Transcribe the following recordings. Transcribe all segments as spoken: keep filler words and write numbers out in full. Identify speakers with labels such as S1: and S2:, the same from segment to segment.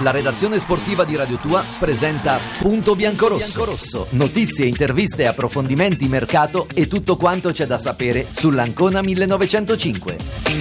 S1: La redazione sportiva di Radio Tua presenta Punto Biancorosso. Biancorosso. Notizie, interviste, approfondimenti, mercato e tutto quanto c'è da sapere sull'Ancona millenovecentocinque.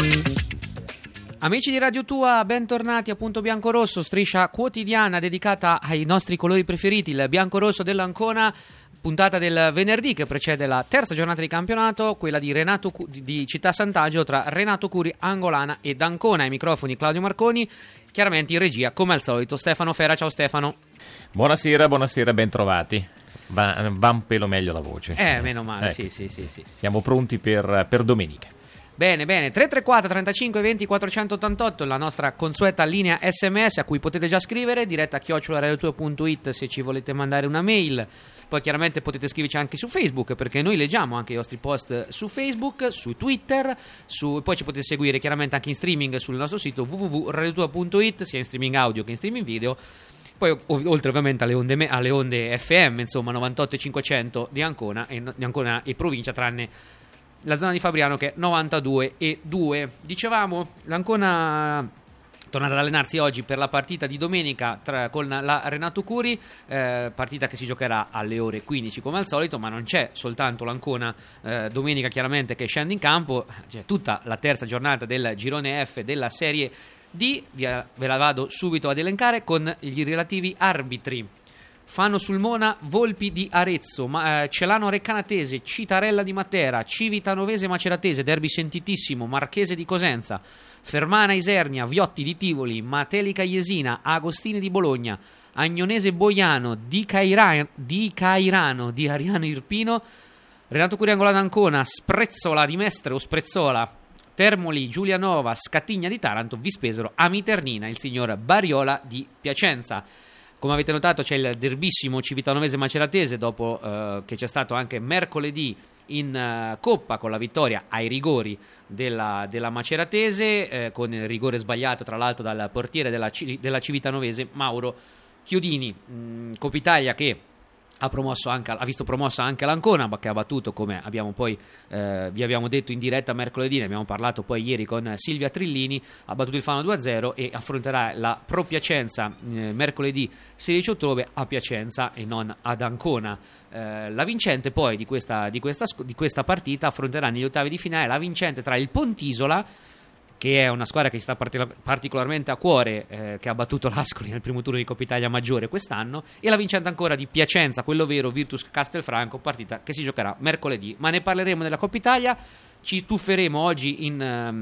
S2: Amici di Radio Tua, bentornati a Punto Biancorosso, striscia quotidiana dedicata ai nostri colori preferiti, il biancorosso dell'Ancona. Puntata del venerdì che precede la terza giornata di campionato, quella di, Renato, di Città Sant'Angelo tra Renato Curi, Angolana ed Ancona. Ai microfoni Claudio Marconi, chiaramente in regia come al solito Stefano Fera. Ciao Stefano.
S3: Buonasera, buonasera, ben trovati. Va, va un pelo meglio la voce.
S2: Eh, meno male,
S3: ecco.
S2: sì, sì, sì, sì.
S3: Siamo pronti per, per domenica.
S2: Bene, bene, tre tre quattro trentacinque venti quattrocentottantotto, la nostra consueta linea sms a cui potete già scrivere, diretta chiocciola radiotua punto it se ci volete mandare una mail. Poi chiaramente potete scriverci anche su Facebook, perché noi leggiamo anche i vostri post su Facebook, su Twitter, su... poi ci potete seguire chiaramente anche in streaming sul nostro sito w w w punto radiotua punto it, sia in streaming audio che in streaming video. Poi ov- oltre ovviamente alle onde, me- alle onde F M, insomma novantotto e cinquecento di Ancona e, di Ancona e provincia, tranne la zona di Fabriano che è novantadue e due. Dicevamo, l'Ancona tornata ad allenarsi oggi per la partita di domenica tra, con la Renato Curi, eh, partita che si giocherà alle ore quindici come al solito, ma non c'è soltanto l'Ancona eh, domenica chiaramente che scende in campo, c'è tutta la terza giornata del girone F della Serie D, ve la vado subito ad elencare con gli relativi arbitri. Fano Sulmona, Volpi di Arezzo, ma, eh, Celano Reccanatese, Citarella di Matera, Civitanovese Maceratese, derby sentitissimo, Marchese di Cosenza, Fermana Isernia, Viotti di Tivoli, Matelica Jesina, Agostini di Bologna, Agnonese Boiano, Di, Caira- di Cairano di Ariano Irpino, Renato Curi Angolana Ancona, Sprezzola di Mestre o Sprezzola, Termoli, Giulianova, Scatigna di Taranto, Vispesero, Amiternina, il signor Bariola di Piacenza. Come avete notato c'è il derbissimo Civitanovese Maceratese dopo eh, che c'è stato anche mercoledì in uh, Coppa con la vittoria ai rigori della, della Maceratese, eh, con il rigore sbagliato tra l'altro dal portiere della, della Civitanovese Mauro Chiodini. mm, Coppa Italia che ha promosso anche, ha visto promossa anche l'Ancona, ma che ha battuto, come abbiamo poi eh, vi abbiamo detto in diretta mercoledì, ne abbiamo parlato poi ieri con Silvia Trillini, ha battuto il Fano due a zero e affronterà la Pro Piacenza eh, mercoledì sedici ottobre a Piacenza e non ad Ancona. Eh, la vincente poi di questa, di, questa, di questa partita affronterà negli ottavi di finale la vincente tra il Pontisola, che è una squadra che sta partic- particolarmente a cuore, eh, che ha battuto l'Ascoli nel primo turno di Coppa Italia Maggiore quest'anno, e la vincente ancora di Piacenza, quello vero, Virtus Castelfranco, partita che si giocherà mercoledì. Ma ne parleremo della Coppa Italia, ci tufferemo oggi in,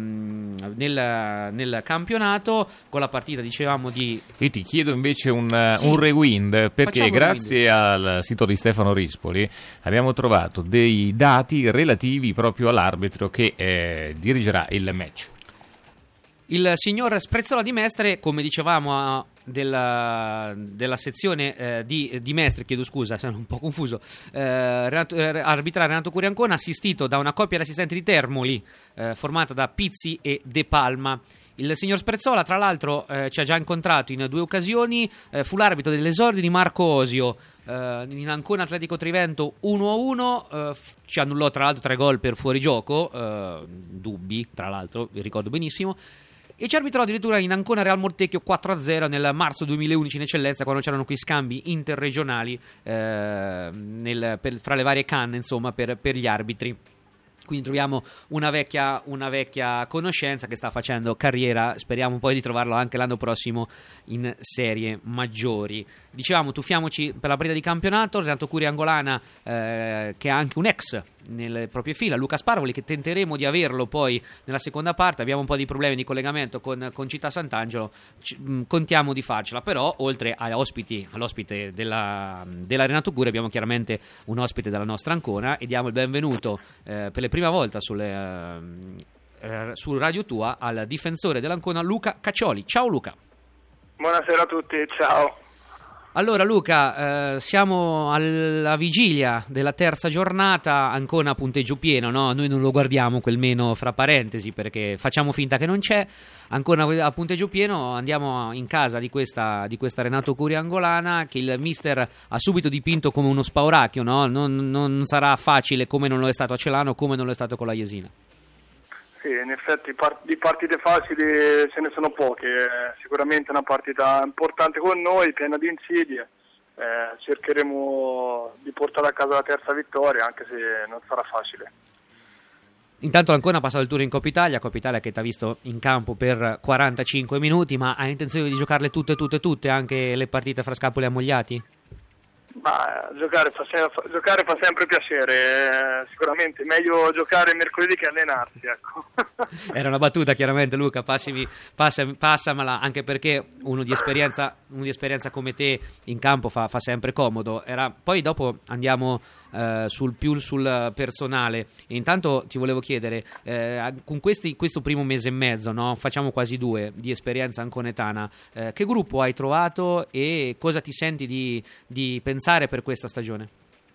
S2: um, nel, nel campionato con la partita, dicevamo, di...
S3: Io ti chiedo invece un,
S2: sì.
S3: un rewind, perché
S2: Facciamo
S3: grazie rewind. Al sito di Stefano Rispoli abbiamo trovato dei dati relativi proprio all'arbitro che eh, dirigerà il match.
S2: Il signor Sprezzola di Mestre, come dicevamo a, della, della sezione eh, di, di Mestre, chiedo scusa, sono un po' confuso, eh, Renato, eh, arbitra Renato Curi Ancona, assistito da una coppia di assistenti di Termoli eh, formata da Pizzi e De Palma. Il signor Sprezzola, tra l'altro, eh, ci ha già incontrato in due occasioni, eh, fu l'arbitro dell'esordio di Marco Osio eh, in Ancona Atletico Trivento uno a uno, eh, f- ci annullò tra l'altro tre gol per fuorigioco, eh, dubbi tra l'altro, vi ricordo benissimo, e ci arbitrò addirittura in Ancona Real Mortecchio quattro a zero nel marzo duemilaundici in eccellenza, quando c'erano quei scambi interregionali eh, nel, per, fra le varie canne, insomma, per, per gli arbitri. Quindi troviamo una vecchia, una vecchia conoscenza che sta facendo carriera, speriamo poi di trovarlo anche l'anno prossimo in serie maggiori. Dicevamo, tuffiamoci per la partita di campionato, Renato Curi Angolana eh, che ha anche un ex nelle proprie fila, Luca Sparvoli, che tenteremo di averlo poi nella seconda parte. Abbiamo un po' di problemi di collegamento con, con Città Sant'Angelo, C- mh, contiamo di farcela, però oltre agli ospiti, all'ospite della, della Renato Curi abbiamo chiaramente un ospite della nostra Ancona e diamo il benvenuto eh, per la prima volta sulle, eh, su Radio Tua al difensore dell'Ancona Luca Caccioli. Ciao Luca.
S4: Buonasera a tutti, ciao.
S2: Allora Luca, eh, siamo alla vigilia della terza giornata, Ancona a punteggio pieno, no? Noi non lo guardiamo quel meno fra parentesi perché facciamo finta che non c'è. Ancona a punteggio pieno, andiamo in casa di questa, di questa Renato Curi Angolana che il mister ha subito dipinto come uno spauracchio, no? Non, non sarà facile, come non lo è stato a Celano, come non lo è stato con la Jesina.
S4: Sì, in effetti part- di partite facili ce ne sono poche, eh, sicuramente una partita importante con noi, piena di insidie, eh, cercheremo di portare a casa la terza vittoria, anche se non sarà facile.
S2: Intanto l'Ancona ha passato il tour in Coppa Italia, Coppa Italia che ti ha visto in campo per quarantacinque minuti, ma hai intenzione di giocarle tutte, tutte, tutte, anche le partite fra Scapoli e Ammogliati?
S4: Ma giocare fa, se- fa- giocare fa sempre piacere, eh, sicuramente meglio giocare mercoledì che allenarsi, ecco.
S2: Era una battuta, chiaramente, Luca, passimi, passa, passamela, anche perché uno di esperienza, uno di esperienza come te in campo fa, fa sempre comodo. Era, poi dopo andiamo eh, sul più sul personale. E intanto ti volevo chiedere, eh, con questi, questo primo mese e mezzo, no? Facciamo quasi due, di esperienza anconetana, eh, che gruppo hai trovato e cosa ti senti di, di pensare per questa stagione?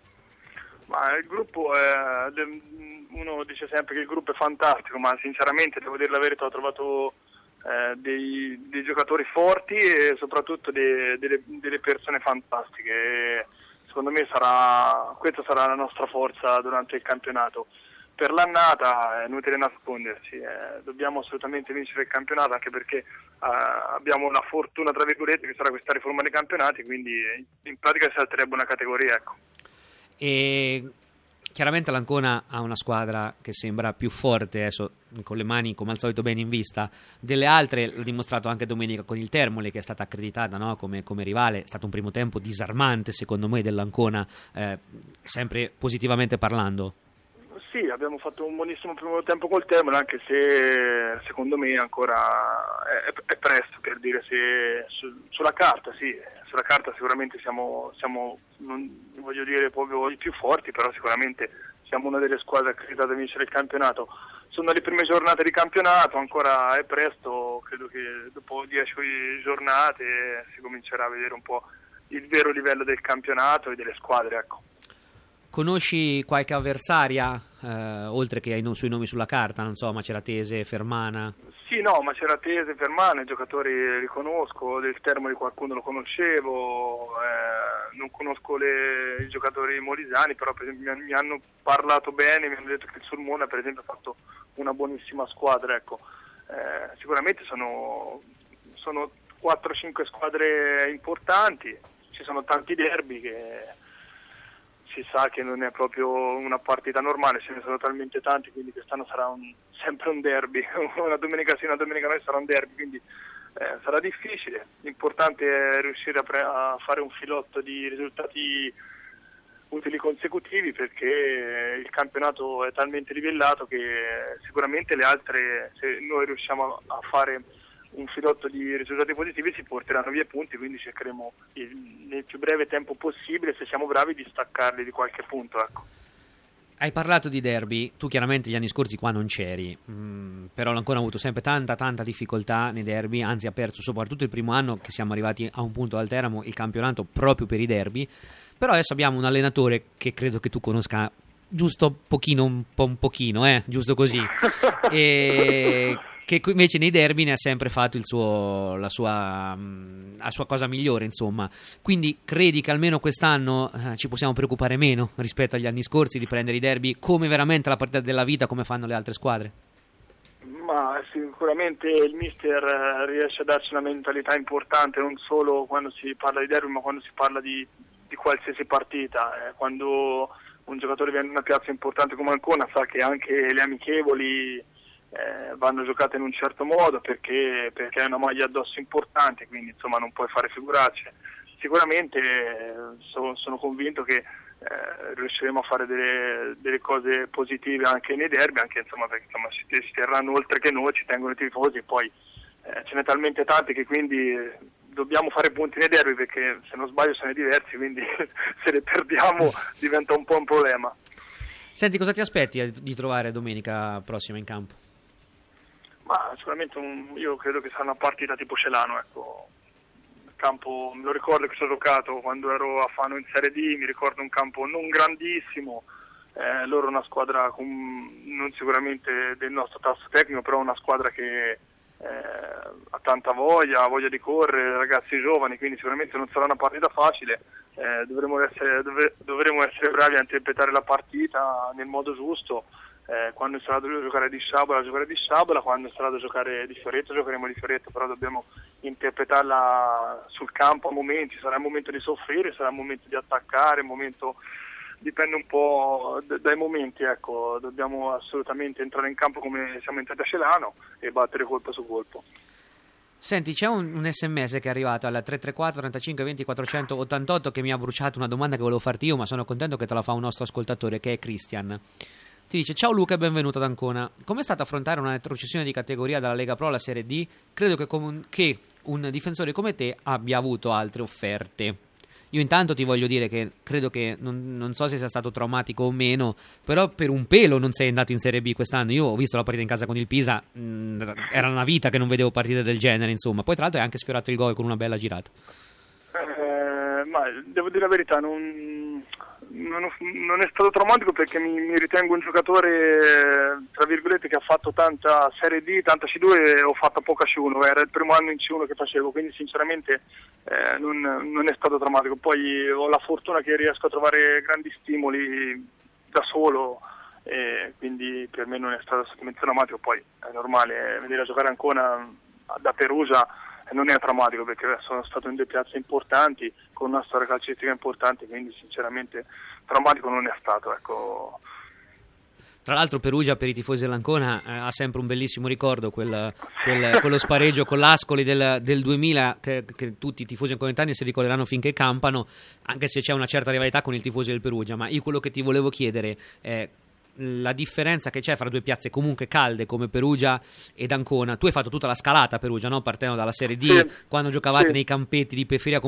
S4: Ma il gruppo è, uno dice sempre che il gruppo è fantastico, ma sinceramente devo dire la verità, ho trovato eh, dei, dei giocatori forti e soprattutto dei, delle, delle persone fantastiche. E secondo me sarà, questa sarà la nostra forza durante il campionato. Per l'annata è inutile nasconderci, eh, dobbiamo assolutamente vincere il campionato, anche perché eh, abbiamo la fortuna, tra virgolette, che sarà questa riforma dei campionati, quindi in pratica si salterebbe una categoria, ecco.
S2: E chiaramente l'Ancona ha una squadra che sembra più forte, adesso con le mani come al solito bene in vista delle altre, l'ha dimostrato anche domenica con il Termoli, che è stata accreditata, no, come, come rivale. È stato un primo tempo disarmante secondo me dell'Ancona, eh, sempre positivamente parlando.
S4: Sì, abbiamo fatto un buonissimo primo tempo col Termoli, anche se secondo me ancora è, è presto per dire se su, sulla carta, sì, sulla carta sicuramente siamo, siamo, non voglio dire proprio i più forti, però sicuramente siamo una delle squadre accreditate a vincere il campionato. Sono le prime giornate di campionato, ancora è presto, credo che dopo dieci giornate si comincerà a vedere un po' il vero livello del campionato e delle squadre, ecco.
S2: Conosci qualche avversaria, eh, oltre che ai no- sui nomi sulla carta, non so, Maceratese, Fermana?
S4: Sì, no, Maceratese, Fermana, i giocatori li conosco, del Termoli qualcuno lo conoscevo, eh, non conosco le, i giocatori molisani, però per esempio mi, mi hanno parlato bene, mi hanno detto che il Sulmona per esempio ha fatto una buonissima squadra, ecco. Eh, sicuramente sono, sono quattro cinque squadre importanti, ci sono tanti derby che si sa che non è proprio una partita normale, ce ne sono talmente tanti, quindi quest'anno sarà un, sempre un derby, una domenica sì, una domenica no, sarà un derby, quindi eh, sarà difficile. L'importante è riuscire a, pre- a fare un filotto di risultati utili consecutivi, perché il campionato è talmente livellato che sicuramente le altre, se noi riusciamo a fare un filotto di risultati positivi, si porteranno via punti, quindi cercheremo il, nel più breve tempo possibile, se siamo bravi, di staccarli di qualche punto, ecco.
S2: Hai parlato di derby, tu chiaramente gli anni scorsi qua non c'eri, mm, però l'Ancona ha avuto sempre tanta tanta difficoltà nei derby, anzi ha perso soprattutto il primo anno che siamo arrivati a un punto al Teramo il campionato proprio per i derby. Però adesso abbiamo un allenatore che credo che tu conosca giusto pochino, un po' un pochino, eh, giusto così, e che invece nei derby ne ha sempre fatto il suo, la, sua, la sua cosa migliore, insomma. Quindi credi che almeno quest'anno eh, ci possiamo preoccupare meno rispetto agli anni scorsi di prendere i derby come veramente la partita della vita, come fanno le altre squadre?
S4: Ma sicuramente il mister riesce a darci una mentalità importante, non solo quando si parla di derby, ma quando si parla di, di qualsiasi partita. Eh, quando un giocatore viene in una piazza importante come Ancona sa che anche le amichevoli Eh, vanno giocate in un certo modo, perché perché è una maglia addosso importante, quindi insomma non puoi fare figuracce. Sicuramente eh, so, sono convinto che eh, riusciremo a fare delle, delle cose positive anche nei derby, anche insomma perché insomma si, si terranno oltre che noi, ci tengono i tifosi, poi eh, ce n'è talmente tanti che quindi eh, dobbiamo fare punti nei derby, perché se non sbaglio sono diversi, quindi se le perdiamo diventa un po' un problema.
S2: Senti, cosa ti aspetti di trovare domenica prossima in campo?
S4: Ma sicuramente un, io credo che sarà una partita tipo Celano, ecco. Il campo, me lo ricordo che sono giocato quando ero a Fano in Serie D, mi ricordo un campo non grandissimo, eh, loro una squadra con, non sicuramente del nostro tasso tecnico, però una squadra che eh, ha tanta voglia, voglia di correre, ragazzi giovani, quindi sicuramente non sarà una partita facile, eh, dovremo essere, dov- dovremo essere bravi a interpretare la partita nel modo giusto, Eh, quando è stato giocare di Sciabola, giocare di Sciabola, quando è stato giocare di Fioretto, giocheremo di Fioretto, però dobbiamo interpretarla sul campo a momenti, sarà il momento di soffrire, sarà il momento di attaccare, il momento, dipende un po' d- dai momenti, ecco, dobbiamo assolutamente entrare in campo come siamo entrati a Celano e battere colpo su colpo.
S2: Senti, c'è un, un sms che è arrivato al tre tre quattro trentacinque venti quattrocentottantotto che mi ha bruciato una domanda che volevo farti io, ma sono contento che te la fa un nostro ascoltatore, che è Christian. Ti dice: ciao Luca e benvenuto ad Ancona. Com'è stato affrontare una retrocessione di categoria dalla Lega Pro alla Serie D? Credo che, com- che un difensore come te abbia avuto altre offerte. Io intanto ti voglio dire che credo che, non, non so se sia stato traumatico o meno, però per un pelo non sei andato in Serie B quest'anno. Io ho visto la partita in casa con il Pisa, mh, era una vita che non vedevo partite del genere, insomma. Poi tra l'altro hai anche sfiorato il gol con una bella girata.
S4: Eh, ma devo dire la verità, non, non, ho, non è stato traumatico perché mi, mi ritengo un giocatore, tra virgolette, che ha fatto tanta Serie D, tanta C due e ho fatto poca C uno, era il primo anno in C uno che facevo, quindi sinceramente eh, non, non è stato traumatico. Poi ho la fortuna che riesco a trovare grandi stimoli da solo, e quindi per me non è stato assolutamente traumatico. Poi è normale venire a giocare ancora da Perugia, non è traumatico perché sono stato in due piazze importanti con una storia calcistica importante, quindi sinceramente traumatico non è stato, ecco.
S2: Tra l'altro Perugia, per i tifosi dell'Ancona, eh, ha sempre un bellissimo ricordo, quel, quel, quello spareggio con l'Ascoli del, del duemila che, che tutti i tifosi anconetani si ricorderanno finché campano, anche se c'è una certa rivalità con i tifosi del Perugia. Ma io quello che ti volevo chiedere è la differenza che c'è fra due piazze comunque calde come Perugia ed Ancona. Tu hai fatto tutta la scalata a Perugia, no? Partendo dalla Serie D,
S4: sì,
S2: quando giocavate
S4: sì.
S2: nei campetti di periferia